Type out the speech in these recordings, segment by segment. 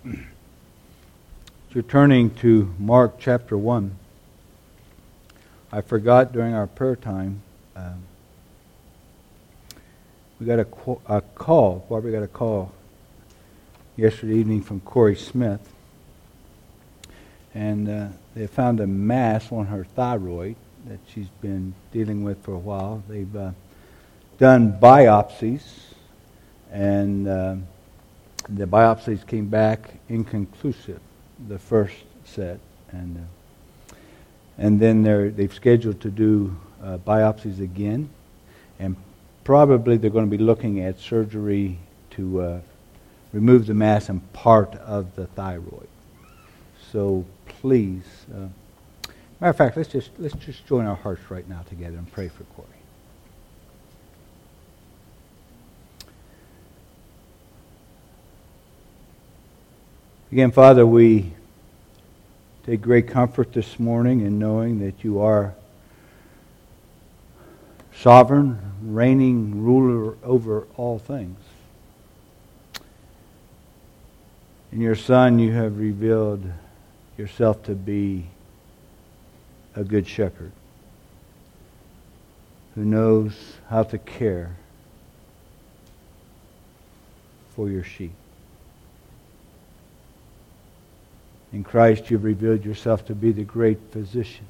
You're turning to Mark chapter 1. I forgot during our prayer time, we got a call. Barbara got a call yesterday evening from Corey Smith. And they found a mass on her thyroid that she's been dealing with for a while. They've done biopsies, and the biopsies came back inconclusive, the first set. And then they've scheduled to do biopsies again, and probably they're going to be looking at surgery to remove the mass and part of the thyroid. So please, matter of fact, let's just join our hearts right now together and pray for Corey. Again, Father, we take great comfort this morning in knowing that you are sovereign, reigning ruler over all things. In your Son, you have revealed yourself to be a good shepherd who knows how to care for your sheep. In Christ, you've revealed yourself to be the great physician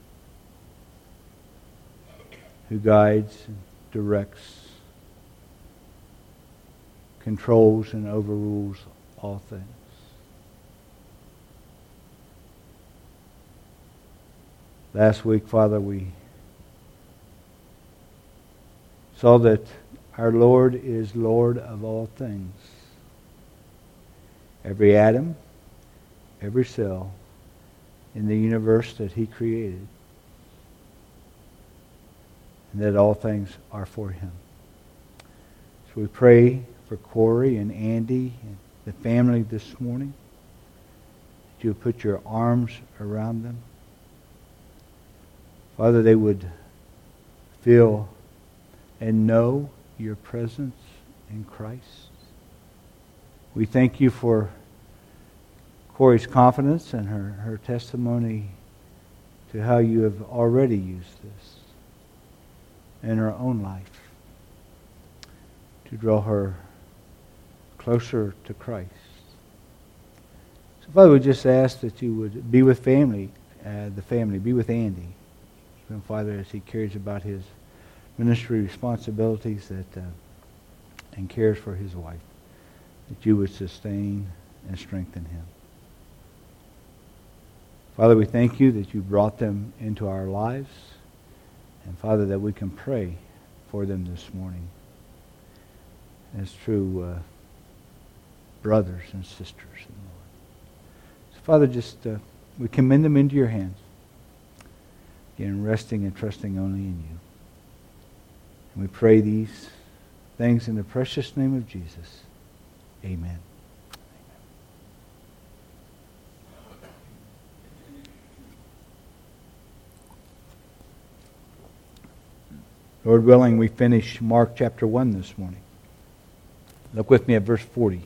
who guides, directs, controls, and overrules all things. Last week, Father, we saw that our Lord is Lord of all things. Every atom, every cell in the universe that He created. And that all things are for Him. So we pray for Corey and Andy and the family this morning. That you would put your arms around them. Father, they would feel and know your presence in Christ. We thank you for Corey's confidence and her testimony to how you have already used this in her own life to draw her closer to Christ. So, Father, we just ask that you would be with the family, be with Andy. Even, Father, as he cares about his ministry responsibilities and cares for his wife, that you would sustain and strengthen him. Father, we thank you that you brought them into our lives, and Father, that we can pray for them this morning as true brothers and sisters in the Lord. So, Father, just we commend them into your hands. Again, resting and trusting only in you. And we pray these things in the precious name of Jesus. Amen. Lord willing, we finish Mark chapter 1 this morning. Look with me at verse 40.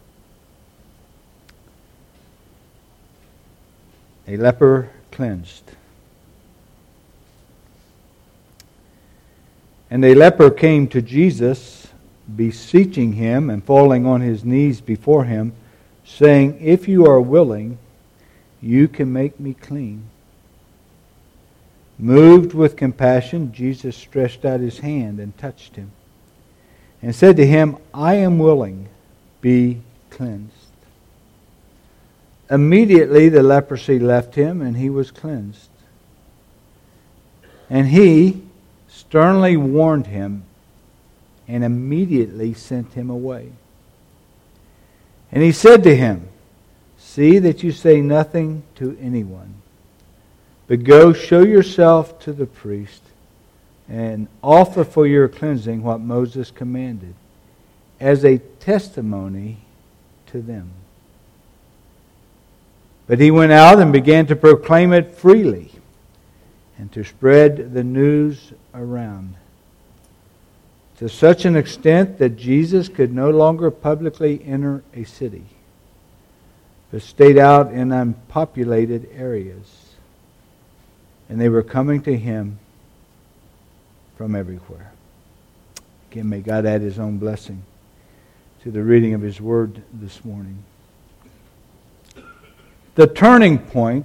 A leper cleansed. And a leper came to Jesus, beseeching him and falling on his knees before him, saying, "If you are willing, you can make me clean." Moved with compassion, Jesus stretched out his hand and touched him, and said to him, "I am willing, be cleansed." Immediately the leprosy left him, and he was cleansed. And he sternly warned him, and immediately sent him away. And he said to him, "See that you say nothing to anyone, but go show yourself to the priest, and offer for your cleansing what Moses commanded, as a testimony to them." But he went out and began to proclaim it freely, and to spread the news around, to such an extent that Jesus could no longer publicly enter a city. but stayed out in unpopulated areas. And they were coming to him from everywhere. Again, may God add His own blessing to the reading of His Word this morning. The turning point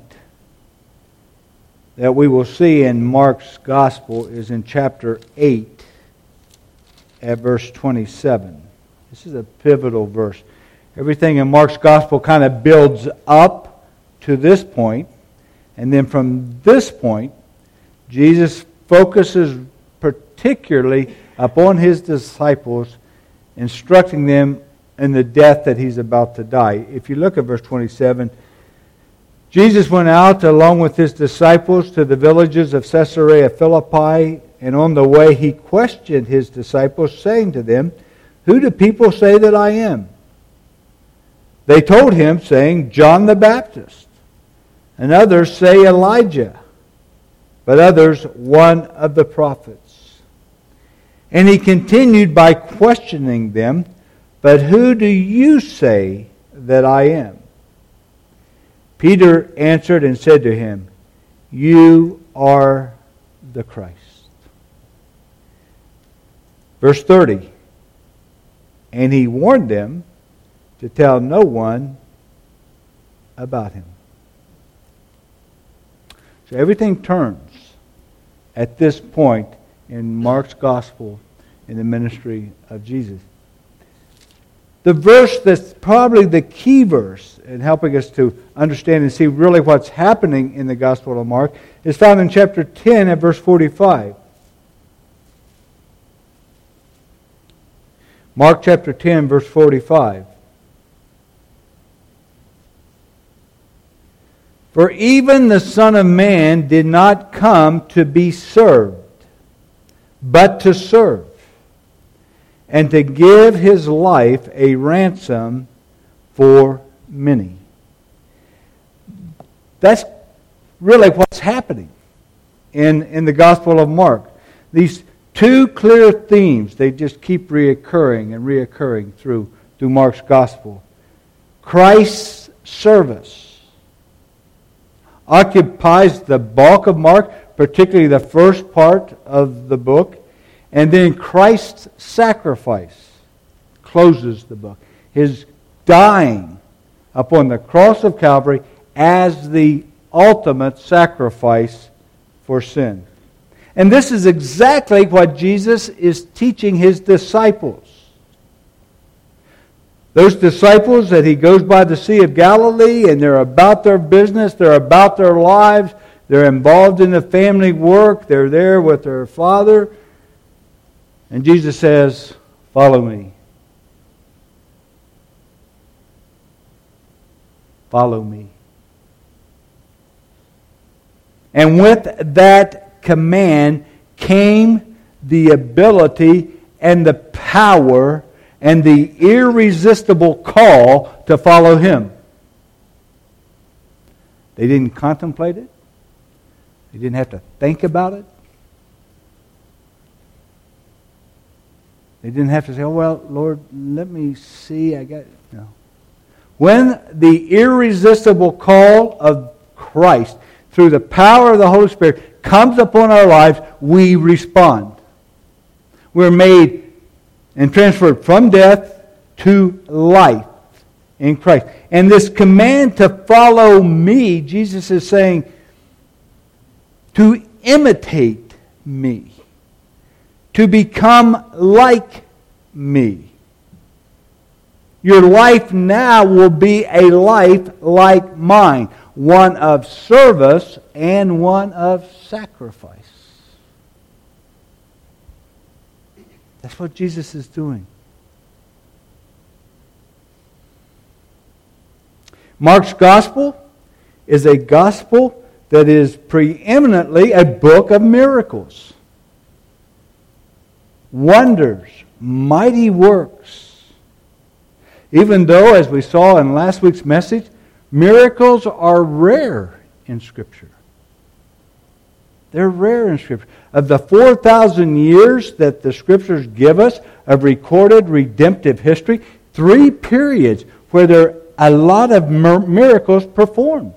that we will see in Mark's Gospel is in chapter 8 at verse 27. This is a pivotal verse. Everything in Mark's Gospel kind of builds up to this point, and then from this point, Jesus focuses particularly upon His disciples, instructing them in the death that He's about to die. If you look at verse 27, Jesus went out along with His disciples to the villages of Caesarea Philippi, and on the way He questioned His disciples, saying to them, "Who do people say that I am?" They told Him, saying, "John the Baptist, and others say Elijah, but others one of the prophets." And He continued by questioning them, "But who do you say that I am?" Peter answered and said to Him, "You are the Christ." Verse 30, and He warned them to tell no one about Him. So everything turns at this point in Mark's Gospel in the ministry of Jesus. The verse that's probably the key verse in helping us to understand and see really what's happening in the Gospel of Mark is found in chapter 10 at verse 45. Mark chapter 10, verse 45. "For even the Son of Man did not come to be served, but to serve, and to give His life a ransom for many." That's really what's happening in the Gospel of Mark. These two clear themes, they just keep reoccurring and reoccurring through Mark's Gospel. Christ's service occupies the bulk of Mark, particularly the first part of the book. And then Christ's sacrifice closes the book. His dying upon the cross of Calvary as the ultimate sacrifice for sin. And this is exactly what Jesus is teaching His disciples. Those disciples that He goes by the Sea of Galilee, and they're about their business, they're about their lives, they're involved in the family work, they're there with their Father. And Jesus says, "Follow me. Follow me." And with that command came the ability and the power and the irresistible call to follow Him. They didn't contemplate it. They didn't have to think about it. They didn't have to say, "Oh, well, Lord, let me see. No. When the irresistible call of Christ through the power of the Holy Spirit comes upon our lives, we respond. We're made and transferred from death to life in Christ. And this command to follow me, Jesus is saying, to imitate me, to become like me. Your life now will be a life like mine, one of service and one of sacrifice. That's what Jesus is doing. Mark's gospel is a gospel that is preeminently a book of miracles, wonders, mighty works. Even though, as we saw in last week's message, miracles are rare in Scripture. They're rare in Scripture. Of the 4,000 years that the Scriptures give us of recorded redemptive history, 3 periods where there a lot of miracles performed.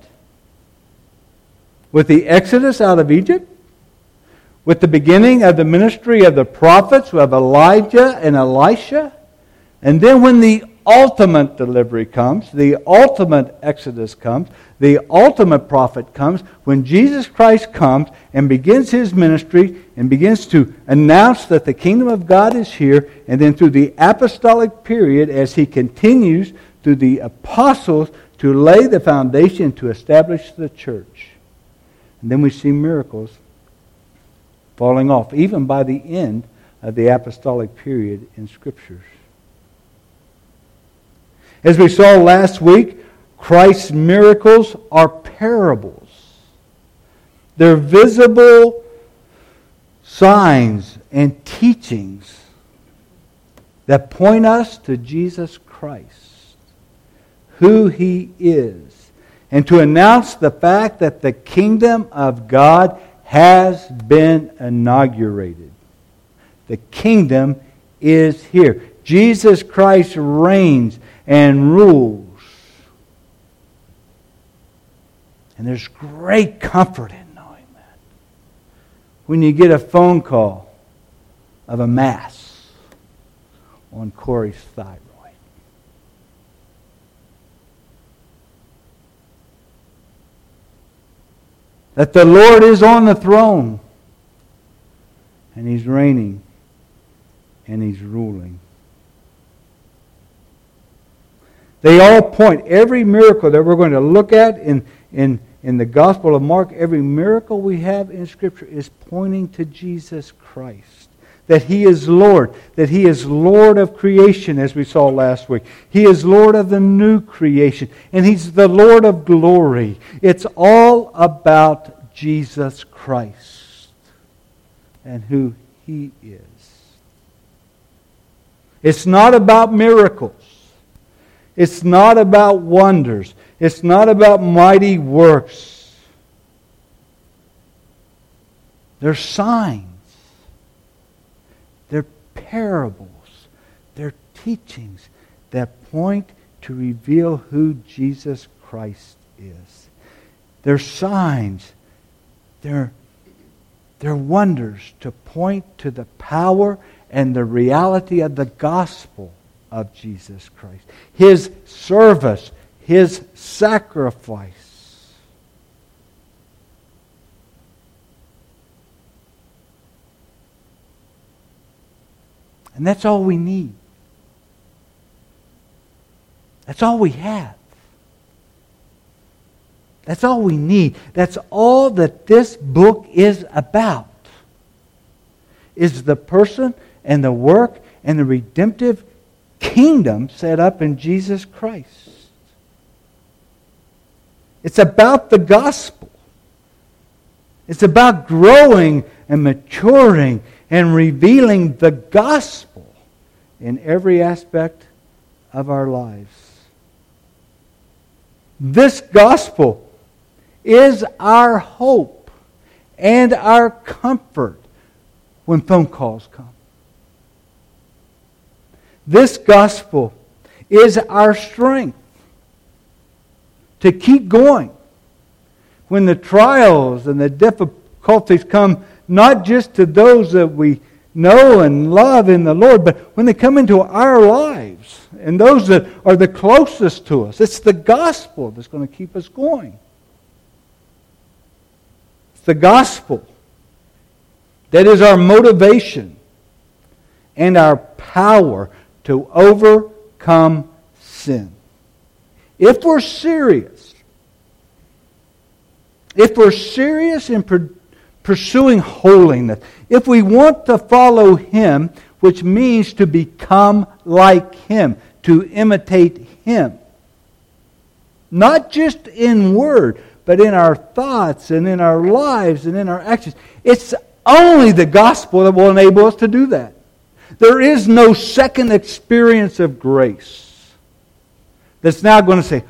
With the exodus out of Egypt, with the beginning of the ministry of the prophets, of Elijah and Elisha, and then when the ultimate delivery comes, the ultimate exodus comes, the ultimate prophet comes, when Jesus Christ comes and begins His ministry and begins to announce that the kingdom of God is here, and then through the apostolic period as He continues through the apostles to lay the foundation to establish the church. And then we see miracles falling off, even by the end of the apostolic period in Scriptures. As we saw last week, Christ's miracles are parables. They're visible signs and teachings that point us to Jesus Christ, who He is, and to announce the fact that the kingdom of God has been inaugurated. The kingdom is here. Jesus Christ reigns and rules. And there's great comfort in knowing that. When you get a phone call of a mass on Corey's thyroid. That the Lord is on the throne. And He's reigning. And He's ruling. They all point, every miracle that we're going to look at in the Gospel of Mark, every miracle we have in Scripture is pointing to Jesus Christ. That He is Lord. That He is Lord of creation, as we saw last week. He is Lord of the new creation. And He's the Lord of glory. It's all about Jesus Christ and who He is. It's not about miracles. It's not about wonders. It's not about mighty works. They're signs. They're parables. They're teachings that point to reveal who Jesus Christ is. They're signs. They're wonders to point to the power and the reality of the gospel of Jesus Christ. His service, His sacrifice. And that's all we need. That's all we have. That's all we need. That's all that this book is about. Is the person and the work and the redemptive kingdom set up in Jesus Christ. It's about the gospel. It's about growing and maturing and revealing the gospel in every aspect of our lives. This gospel is our hope and our comfort when phone calls come. This gospel is our strength to keep going when the trials and the difficulties come, not just to those that we know and love in the Lord, but when they come into our lives and those that are the closest to us. It's the gospel that's going to keep us going. It's the gospel that is our motivation and our power to overcome sin. If we're serious in pursuing holiness, if we want to follow Him, which means to become like Him, to imitate Him, not just in word, but in our thoughts and in our lives and in our actions, it's only the gospel that will enable us to do that. There is no second experience of grace that's now going to say,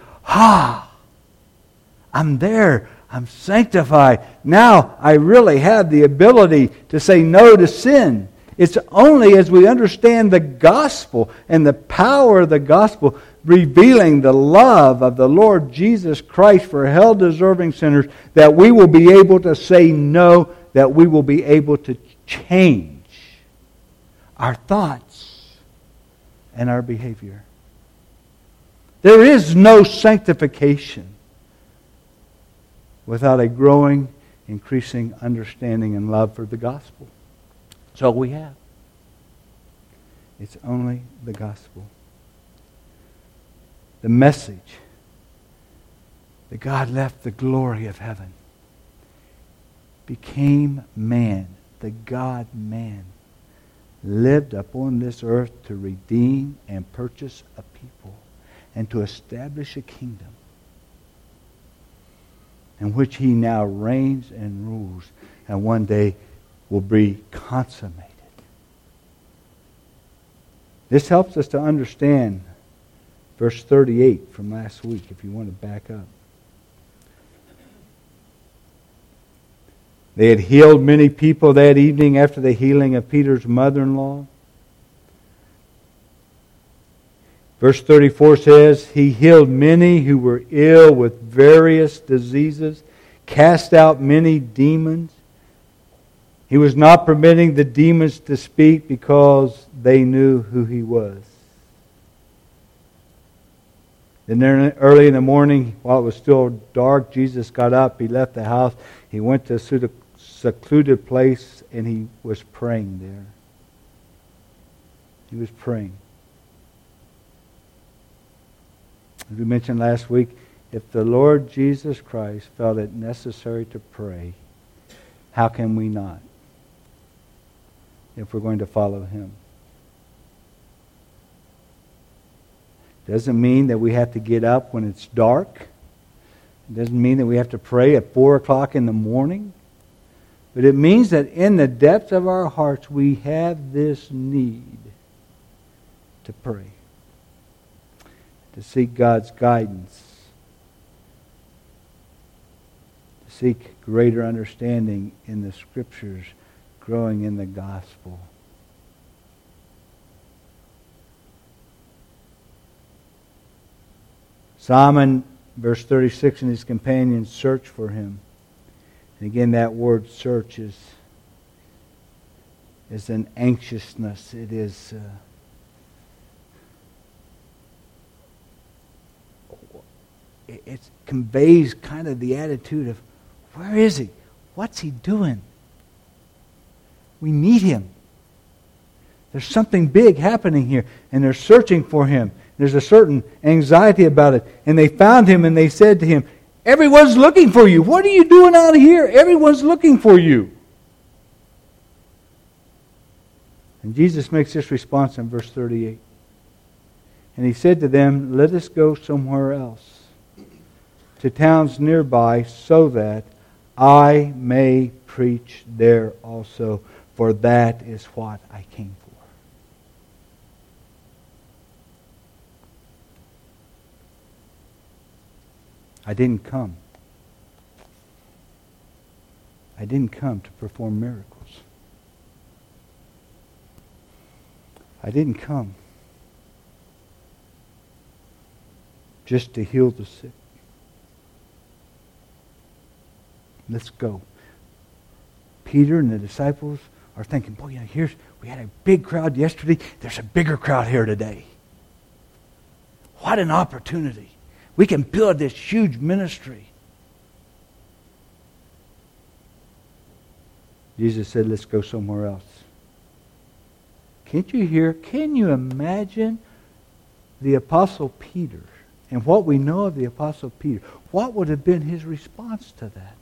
I'm there. I'm sanctified. Now I really have the ability to say no to sin. It's only as we understand the gospel and the power of the gospel revealing the love of the Lord Jesus Christ for hell-deserving sinners, that we will be able to say no, that we will be able to change our thoughts and our behavior. There is no sanctification without a growing, increasing understanding and love for the gospel. That's all we have. It's only the gospel. The message that God left the glory of heaven, became man, the God-man, lived upon this earth to redeem and purchase a people and to establish a kingdom in which He now reigns and rules and one day will be consummated. This helps us to understand verse 38 from last week, if you want to back up. They had healed many people that evening after the healing of Peter's mother-in-law. Verse 34 says, He healed many who were ill with various diseases, cast out many demons. He was not permitting the demons to speak because they knew who He was. Then early in the morning, while it was still dark, Jesus got up. He left the house. He went to a secluded place and He was praying there. He was praying. As we mentioned last week, if the Lord Jesus Christ felt it necessary to pray, how can we not? If we're going to follow Him. Doesn't mean that we have to get up when it's dark. It doesn't mean that we have to pray at 4 o'clock in the morning. But it means that in the depths of our hearts we have this need to pray. To seek God's guidance. To seek greater understanding in the Scriptures, growing in the gospel. Simon, verse 36, and his companions searched for Him. And again, that word search is an anxiousness. It is it conveys kind of the attitude of, where is He? What's He doing? We need Him. There's something big happening here, and they're searching for Him. There's a certain anxiety about it. And they found Him and they said to Him, everyone's looking for you. What are you doing out here? Everyone's looking for you. And Jesus makes this response in verse 38. And He said to them, let us go somewhere else, to towns nearby, so that I may preach there also, for that is what I came for. I didn't come to perform miracles. I didn't come just to heal the sick. Let's go. Peter and the disciples are thinking, boy, we had a big crowd yesterday. There's a bigger crowd here today. What an opportunity. We can build this huge ministry. Jesus said, let's go somewhere else. Can you imagine the Apostle Peter and what we know of the Apostle Peter? What would have been his response to that?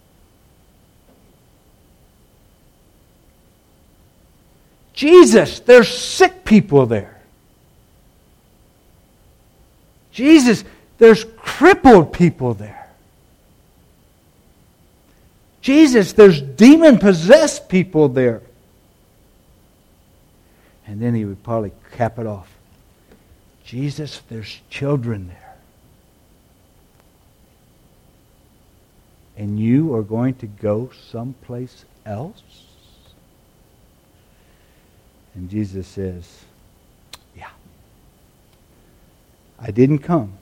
Jesus, there's sick people there. Jesus, there's crippled people there. Jesus, there's demon-possessed people there. And then he would probably cap it off. Jesus, there's children there. And you are going to go someplace else? And Jesus says, yeah. I didn't come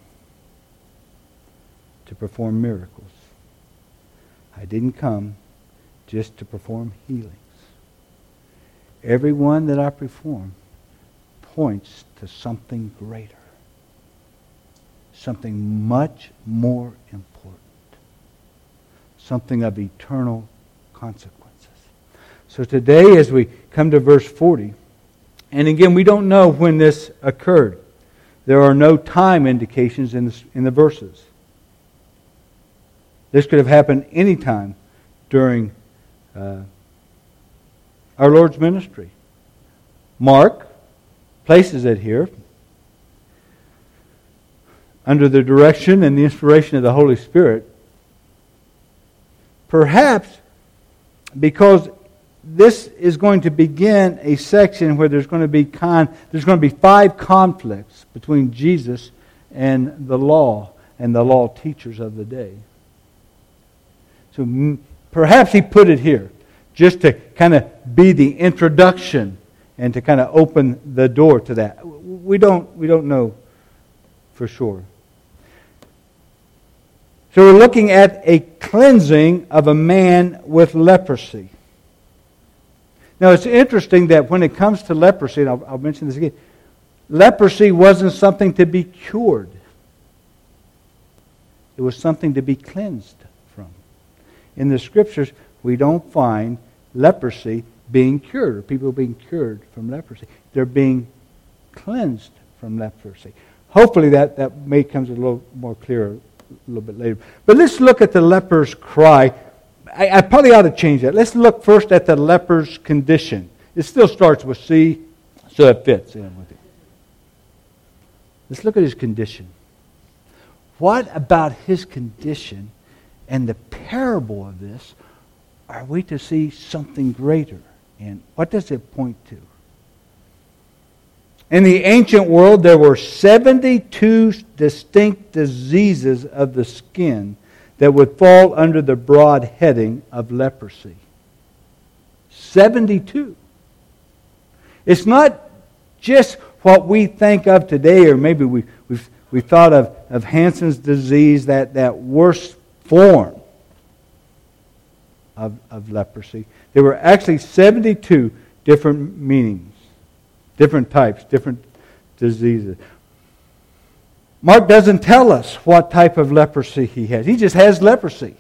to perform miracles. I didn't come just to perform healings. Every one that I perform points to something greater. Something much more important. Something of eternal consequences. So today, as we come to verse 40, and again, we don't know when this occurred. There are no time indications in the verses. This could have happened any time during our Lord's ministry. Mark places it here under the direction and the inspiration of the Holy Spirit. Perhaps because this is going to begin a section where there's going to be 5 conflicts between Jesus and the law teachers of the day. So perhaps he put it here just to kind of be the introduction and to kind of open the door to that. We don't know for sure. So we're looking at a cleansing of a man with leprosy. Now it's interesting that when it comes to leprosy, and I'll mention this again, leprosy wasn't something to be cured. It was something to be cleansed from. In the Scriptures, we don't find leprosy being cured, or people being cured from leprosy. They're being cleansed from leprosy. Hopefully that may come a little more clear a little bit later. But let's look at the leper's cry. I probably ought to change that. Let's look first at the leper's condition. It still starts with C, so it fits in with it. Let's look at his condition. What about his condition and the parable of this are we to see something greater? And what does it point to? In the ancient world, there were 72 distinct diseases of the skin that would fall under the broad heading of leprosy. 72. It's not just what we think of today, or maybe we've thought of Hansen's disease, that worst form of leprosy. There were actually 72 different meanings, different types, different diseases. Mark doesn't tell us what type of leprosy he has. He just has leprosy.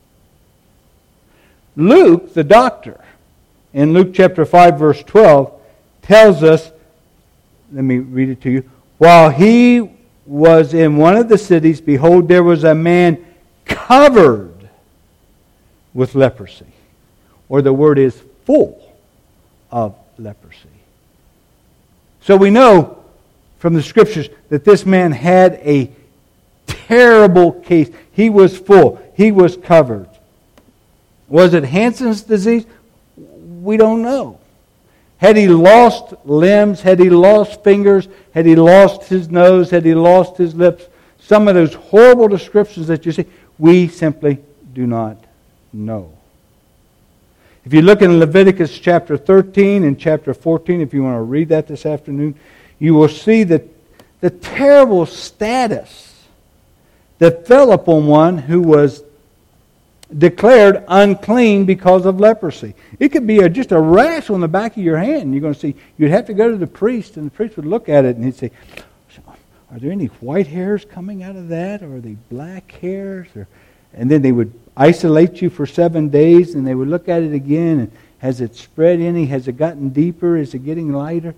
Luke, the doctor, in Luke chapter 5, verse 12, tells us, let me read it to you, while he was in one of the cities, behold, there was a man covered with leprosy. Or the word is full of leprosy. So we know from the Scriptures that this man had a terrible case. He was full. He was covered. Was it Hansen's disease? We don't know. Had he lost limbs? Had he lost fingers? Had he lost his nose? Had he lost his lips? Some of those horrible descriptions that you see, we simply do not know. If you look in Leviticus chapter 13 and chapter 14, if you want to read that this afternoon, you will see that the terrible status that fell upon one who was declared unclean because of leprosy. It could be just a rash on the back of your hand. You're going to see, you'd have to go to the priest, and the priest would look at it and he'd say, are there any white hairs coming out of that? Or are they black hairs? And then they would isolate you for 7 days, and they would look at it again, and has it spread any? Has it gotten deeper? Is it getting lighter?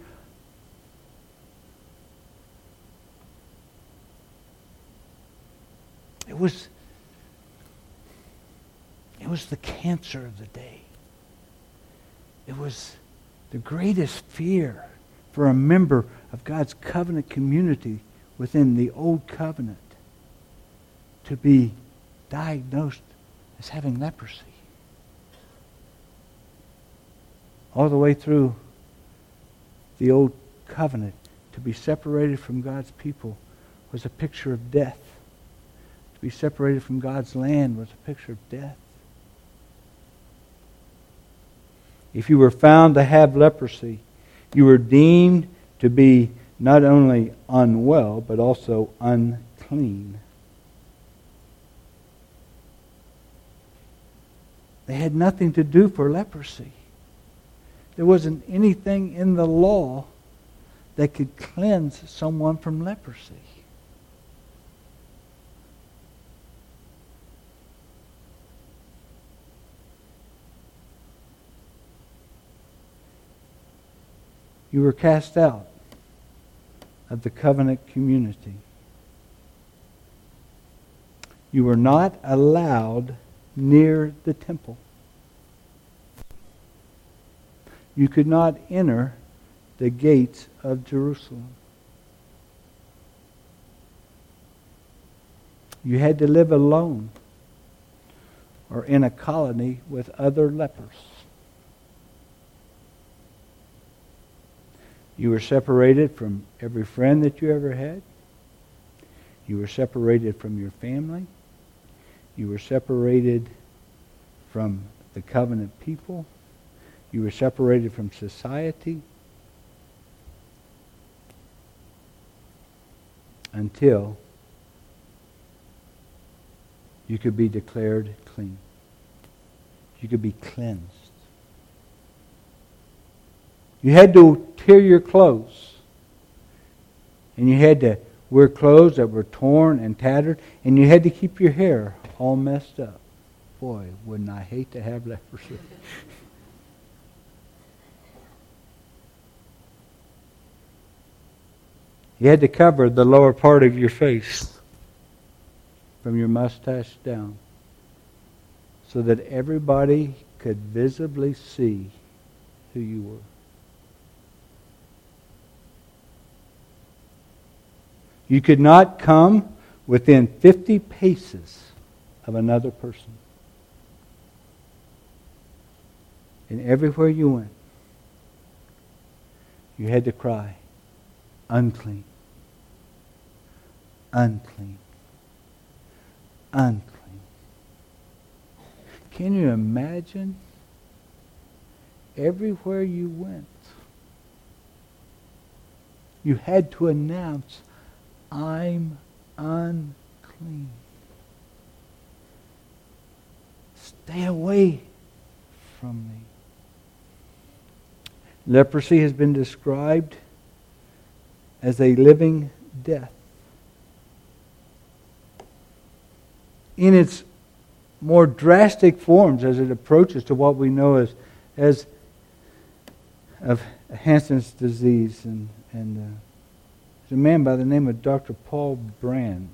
It was the cancer of the day. It was the greatest fear for a member of God's covenant community within the old covenant to be diagnosed as having leprosy. All the way through the old covenant, to be separated from God's people was a picture of death. To be separated from God's land was a picture of death. If you were found to have leprosy, you were deemed to be not only unwell, but also unclean. They had nothing to do for leprosy. There wasn't anything in the law that could cleanse someone from leprosy. You were cast out of the covenant community. You were not allowed near the temple. You could not enter the gates of Jerusalem. You had to live alone or in a colony with other lepers. You were separated from every friend that you ever had. You were separated from your family. You were separated from the covenant people. You were separated from society until you could be declared clean. You could be cleansed. You had to tear your clothes. And you had to wear clothes that were torn and tattered. And you had to keep your hair all messed up. Boy, wouldn't I hate to have leprosy. You had to cover the lower part of your face from your mustache down so that everybody could visibly see who you were. You could not come within 50 paces of another person. And everywhere you went, you had to cry, unclean, unclean, unclean. Can you imagine? Everywhere you went, you had to announce, I'm unclean. Stay away from me. Leprosy has been described as a living death. In its more drastic forms, as it approaches to what we know as of Hansen's disease, and there's a man by the name of Dr. Paul Brand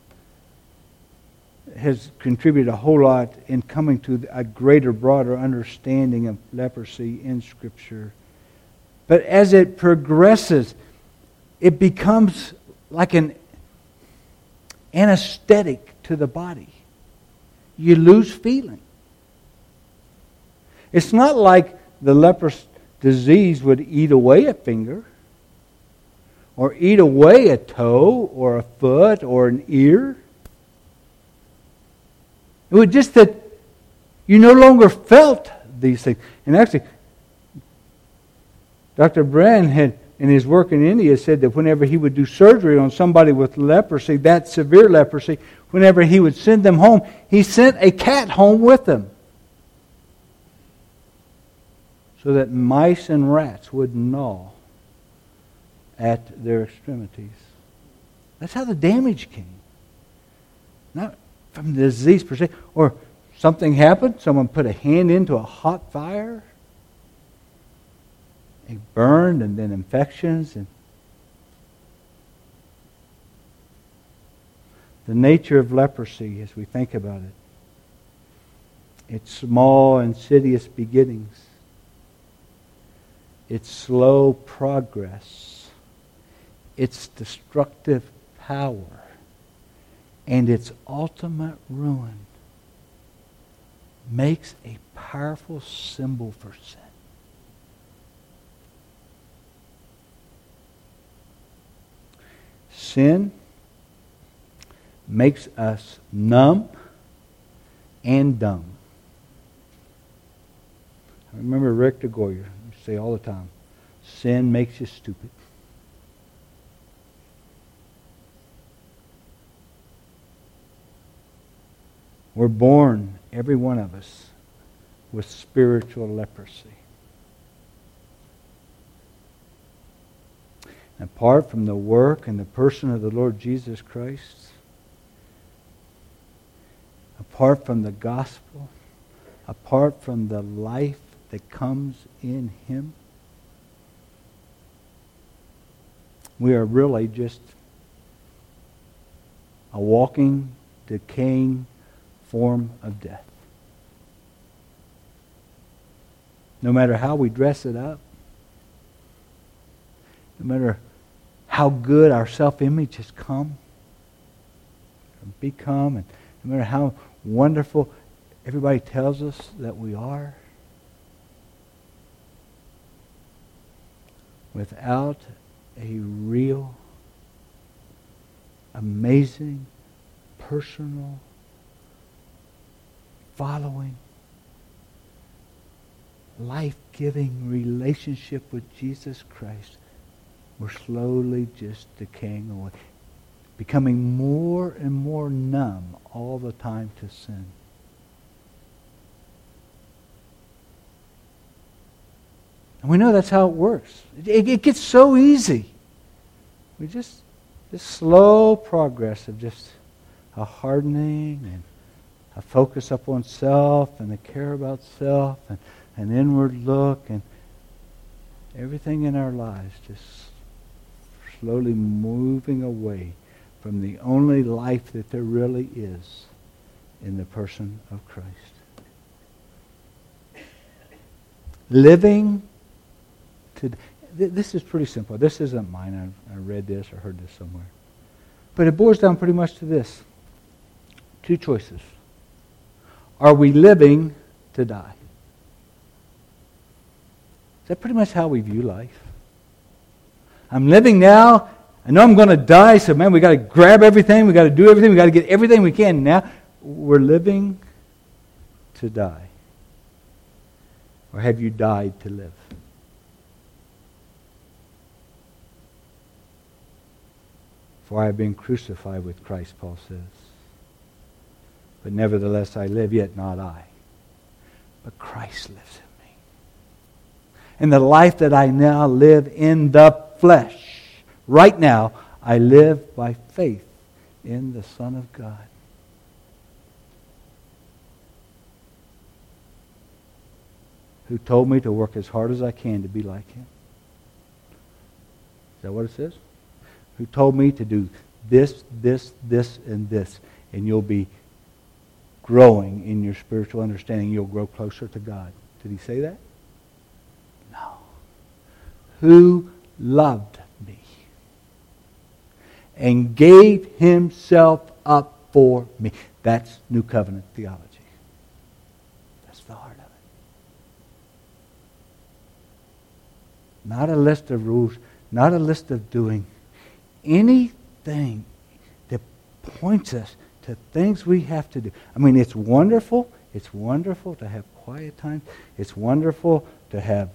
has contributed a whole lot in coming to a greater, broader understanding of leprosy in Scripture. But as it progresses, it becomes like an anesthetic to the body. You lose feeling. It's not like the leprous disease would eat away a finger, or eat away a toe, or a foot, or an ear. It was just that you no longer felt these things. And actually, Dr. Brand had, in his work in India, said that whenever he would do surgery on somebody with leprosy, that severe leprosy, whenever he would send them home, he sent a cat home with them, so that mice and rats would gnaw at their extremities. That's how the damage came. Not from the disease per se. Or something happened, someone put a hand into a hot fire, it burned, and then infections. And the nature of leprosy, as we think about it, its small, insidious beginnings, its slow progress, its destructive power, and its ultimate ruin makes a powerful symbol for sin. Sin makes us numb and dumb. I remember Rick DeGoyer say all the time, sin makes you stupid. We're born, every one of us, with spiritual leprosy. Apart from the work and the person of the Lord Jesus Christ, apart from the gospel, apart from the life that comes in Him, we are really just a walking, decaying form of death. No matter how we dress it up, no matter how good our self-image has become, and no matter how wonderful everybody tells us that we are, without a real, amazing, personal, following, life-giving relationship with Jesus Christ, we're slowly just decaying away, becoming more and more numb all the time to sin. And we know that's how it works. It gets so easy. We just this slow progress of just a hardening and a focus upon self and a care about self and an inward look, and everything in our lives just slowly moving away from the only life that there really is in the person of Christ. Living today. This is pretty simple. This isn't mine. I read this or heard this somewhere. But it boils down pretty much to this. Two choices. Are we living to die? Is that pretty much how we view life? I'm living now. I know I'm going to die, so man, we got to grab everything. We got to do everything. We got to get everything we can. Now we're living to die. Or have you died to live? For I have been crucified with Christ, Paul says. But nevertheless I live, yet not I. But Christ lives in me. And the life that I now live in the flesh, right now, I live by faith in the Son of God. Who told me to work as hard as I can to be like Him. Is that what it says? Who told me to do this, this, this, and this, and you'll be growing in your spiritual understanding. You'll grow closer to God. Did He say that? No. Who loved me and gave Himself up for me. That's New Covenant theology. That's the heart of it. Not a list of rules, not a list of doing. Anything that points us to things we have to do. I mean, it's wonderful. It's wonderful to have quiet time. It's wonderful to have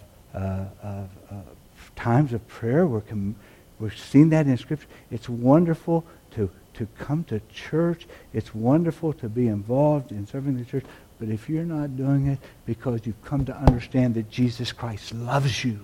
times of prayer. We've seen that in Scripture. It's wonderful to come to church. It's wonderful to be involved in serving the church. But if you're not doing it because you've come to understand that Jesus Christ loves you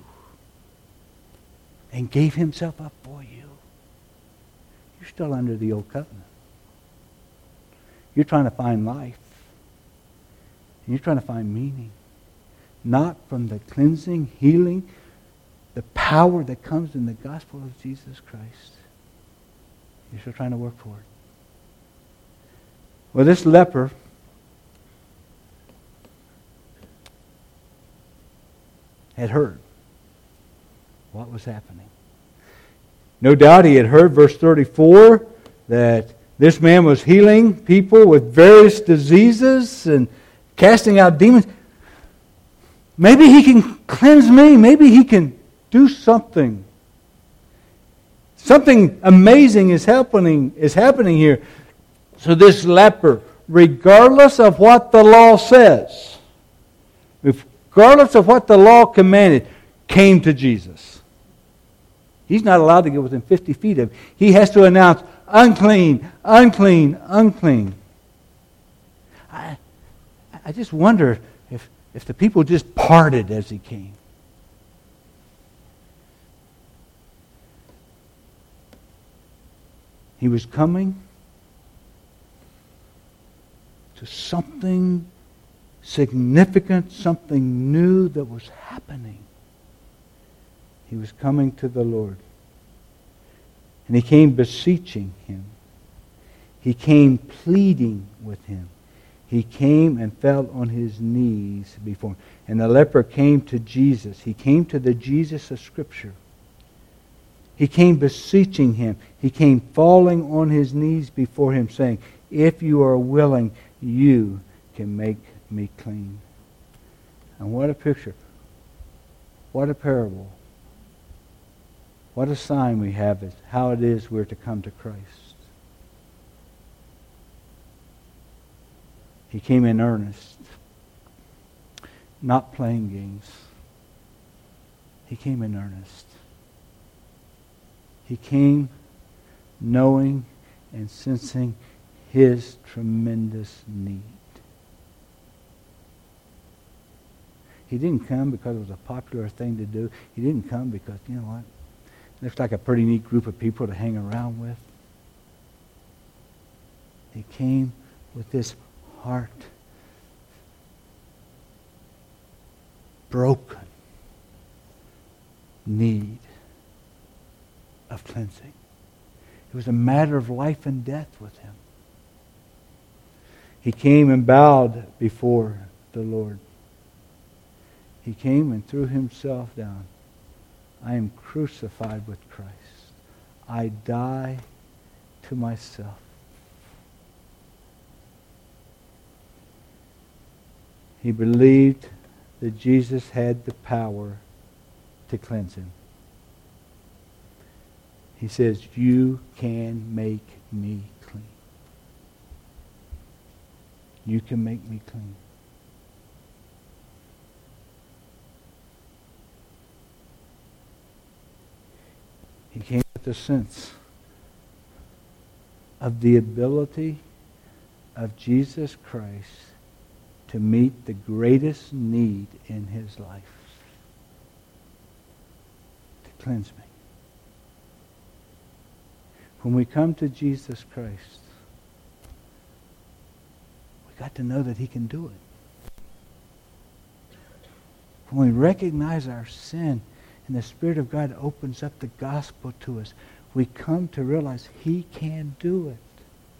and gave Himself up for you, you're still under the old covenant. You're trying to find life. And you're trying to find meaning. Not from the cleansing, healing, the power that comes in the gospel of Jesus Christ. You're still trying to work for it. Well, this leper had heard what was happening. No doubt he had heard, verse 34, that this man was healing people with various diseases and casting out demons. Maybe he can cleanse me. Maybe he can do something. Something amazing is happening here. So this leper, regardless of what the law says, regardless of what the law commanded, came to Jesus. He's not allowed to get within 50 feet of him. He has to announce, unclean, unclean, unclean. I just wonder if the people just parted as he came. He was coming to something significant, something new that was happening. He was coming to the Lord. And he came beseeching him. He came pleading with him. He came and fell on his knees before him. And the leper came to Jesus. He came to the Jesus of Scripture. He came beseeching him. He came falling on his knees before him, saying, if you are willing, you can make me clean. And what a picture. What a parable. What a sign we have is how it is we're to come to Christ. He came in earnest, not playing games. He came in earnest. He came knowing and sensing his tremendous need. He didn't come because it was a popular thing to do. He didn't come because, you know what, looks like a pretty neat group of people to hang around with. He came with this heart broken need of cleansing. It was a matter of life and death with him. He came and bowed before the Lord. He came and threw himself down. I am crucified with Christ. I die to myself. He believed that Jesus had the power to cleanse him. He says, you can make me clean. You can make me clean. He came with a sense of the ability of Jesus Christ to meet the greatest need in his life. To cleanse me. When we come to Jesus Christ, we got to know that he can do it. When we recognize our sin and the Spirit of God opens up the gospel to us, we come to realize he can do it.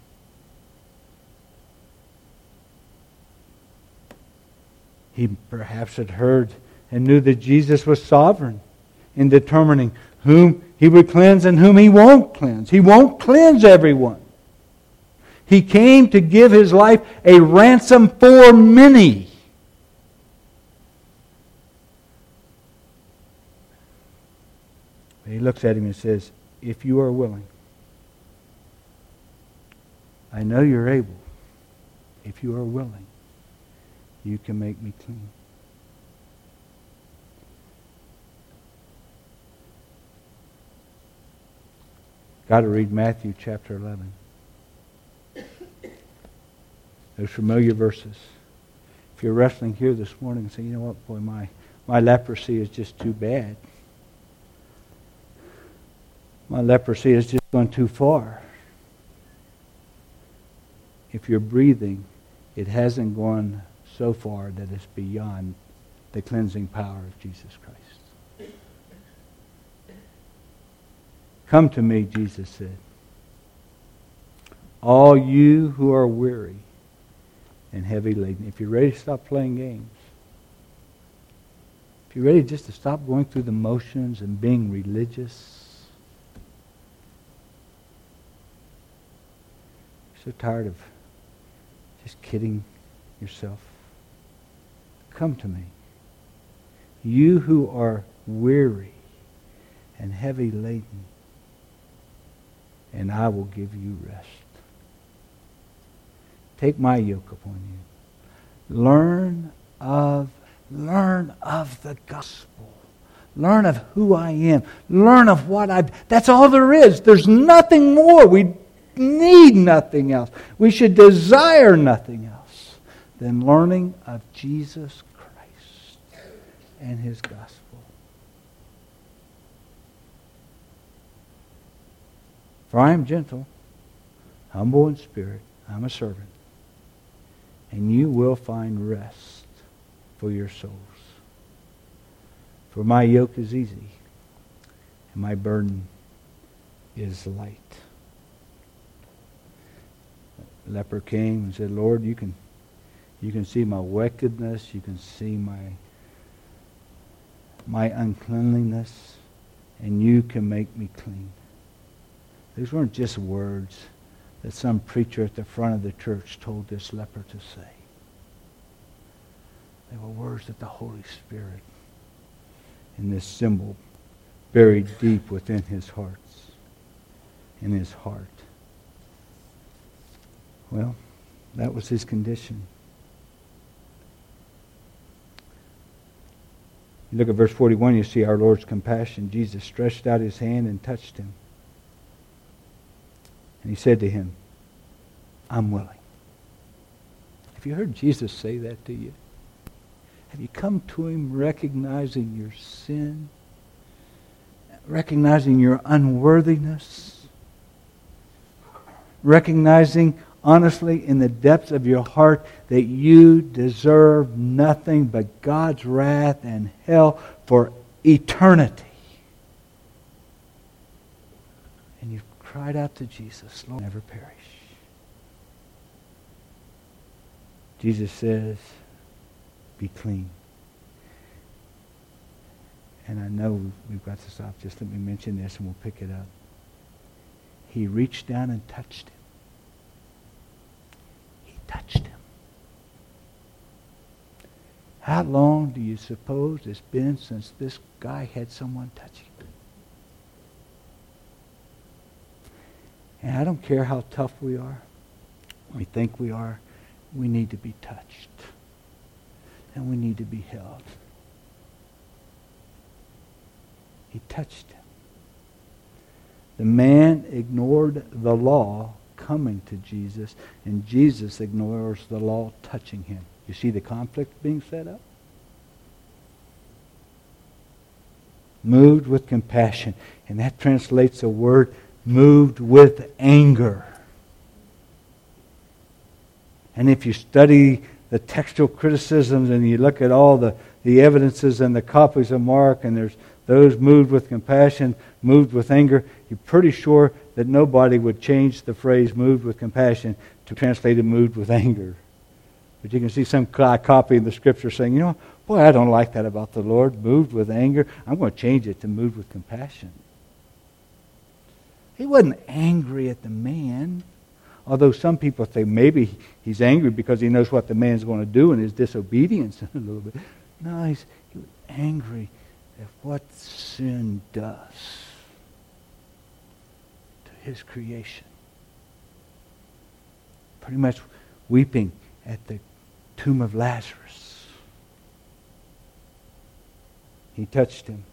He perhaps had heard and knew that Jesus was sovereign in determining whom he would cleanse and whom he won't cleanse. He won't cleanse everyone. He came to give his life a ransom for many. He looks at him and says, if you are willing, I know you're able. If you are willing, you can make me clean. Got to read Matthew chapter 11. Those familiar verses. If you're wrestling here this morning and say, you know what, boy, my leprosy is just too bad. My leprosy has just gone too far. If you're breathing, it hasn't gone so far that it's beyond the cleansing power of Jesus Christ. Come to me, Jesus said, all you who are weary and heavy laden. If you're ready to stop playing games, if you're ready just to stop going through the motions and being religious, you're so tired of just kidding yourself, come to me. You who are weary and heavy laden, and I will give you rest. Take my yoke upon you. Learn of the gospel. Learn of who I am. Learn of what that's all there is. There's nothing more. We need nothing else. We should desire nothing else. than learning of Jesus Christ and His gospel. For I am gentle, humble in spirit. I'm a servant. And you will find rest for your souls. For my yoke is easy, and my burden is light. The leper came and said, Lord, you can see my wickedness, you can see my uncleanliness, and you can make me clean. These weren't just words that some preacher at the front of the church told this leper to say. They were words that the Holy Spirit, in this symbol, buried deep within his heart. Well, that was his condition. You look at verse 41, you see our Lord's compassion. Jesus stretched out his hand and touched him. And he said to him, I'm willing. Have you heard Jesus say that to you? Have you come to him recognizing your sin? Recognizing your unworthiness? Recognizing honestly in the depths of your heart that you deserve nothing but God's wrath and hell for eternity. And you've cried out to Jesus, Lord, never perish. Jesus says, be clean. And I know we've got to stop. Just let me mention this and we'll pick it up. He reached down and touched him. He touched him. How long do you suppose it's been since this guy had someone touch him? And I don't care how tough we are, we think we are, we need to be touched. And we need to be held. He touched him. The man ignored the law coming to Jesus, and Jesus ignores the law touching him. You see the conflict being set up? Moved with compassion. And that translates the word moved with anger. And if you study the textual criticisms and you look at all the evidences and the copies of Mark, and there's those moved with compassion, moved with anger, you're pretty sure that nobody would change the phrase moved with compassion to translate it moved with anger. But you can see some copy in the Scripture saying, you know, boy, I don't like that about the Lord, moved with anger. I'm going to change it to moved with compassion. He wasn't angry at the man. Although some people think maybe he's angry because he knows what the man's going to do in his disobedience a little bit. No, he was angry at what sin does to his creation. Pretty much weeping at the tomb of Lazarus. He touched him.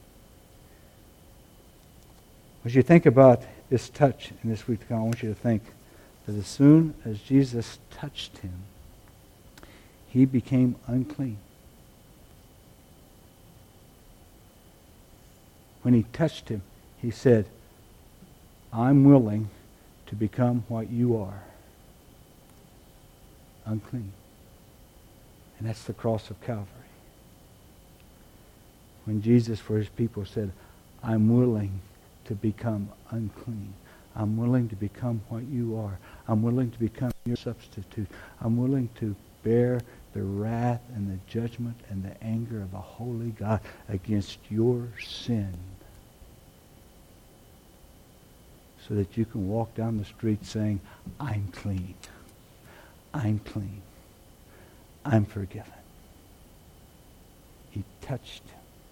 As you think about this touch in this week, I want you to think that as soon as Jesus touched him, he became unclean. When he touched him, he said, I'm willing to become what you are. Unclean. And that's the cross of Calvary. When Jesus for his people said, I'm willing to become unclean. I'm willing to become what you are. I'm willing to become your substitute. I'm willing to bear the wrath and the judgment and the anger of a holy God against your sin, so that you can walk down the street saying, I'm clean. I'm clean. I'm forgiven. He touched him.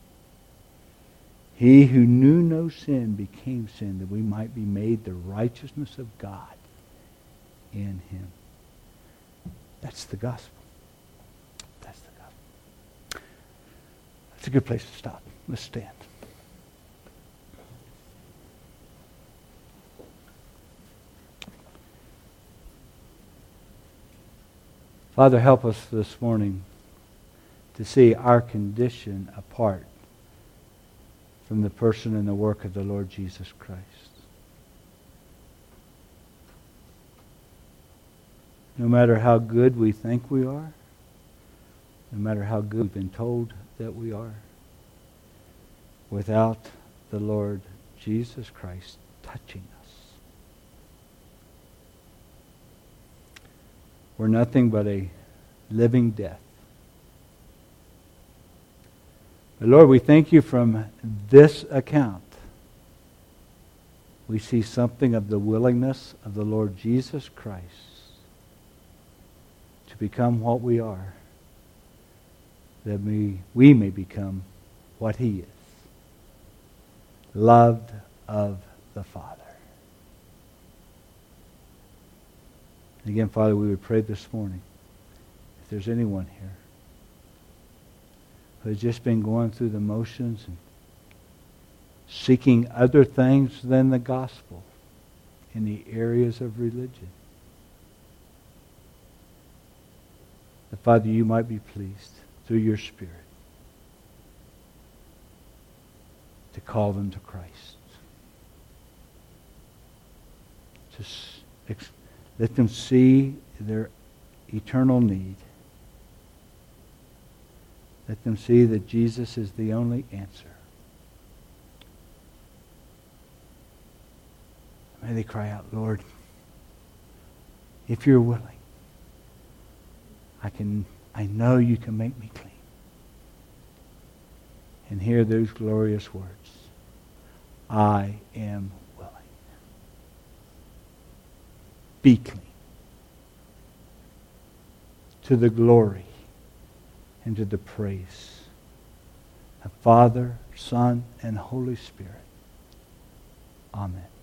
He who knew no sin became sin, that we might be made the righteousness of God in him. That's the gospel. That's the gospel. That's a good place to stop. Let's stand. Father, help us this morning to see our condition apart from the person and the work of the Lord Jesus Christ. No matter how good we think we are, no matter how good we've been told that we are, without the Lord Jesus Christ touching us, we're nothing but a living death. But Lord, we thank you from this account. We see something of the willingness of the Lord Jesus Christ to become what we are, that we may become what He is, loved of the Father. And again, Father, we would pray this morning, if there's anyone here who has just been going through the motions and seeking other things than the gospel in the areas of religion, that, Father, you might be pleased through your Spirit to call them to Christ. Let them see their eternal need. Let them see that Jesus is the only answer. May they cry out, Lord, if you're willing, I know you can make me clean. And hear those glorious words, I am willing. Be clean. To the glory and to the praise of Father, Son, and Holy Spirit. Amen.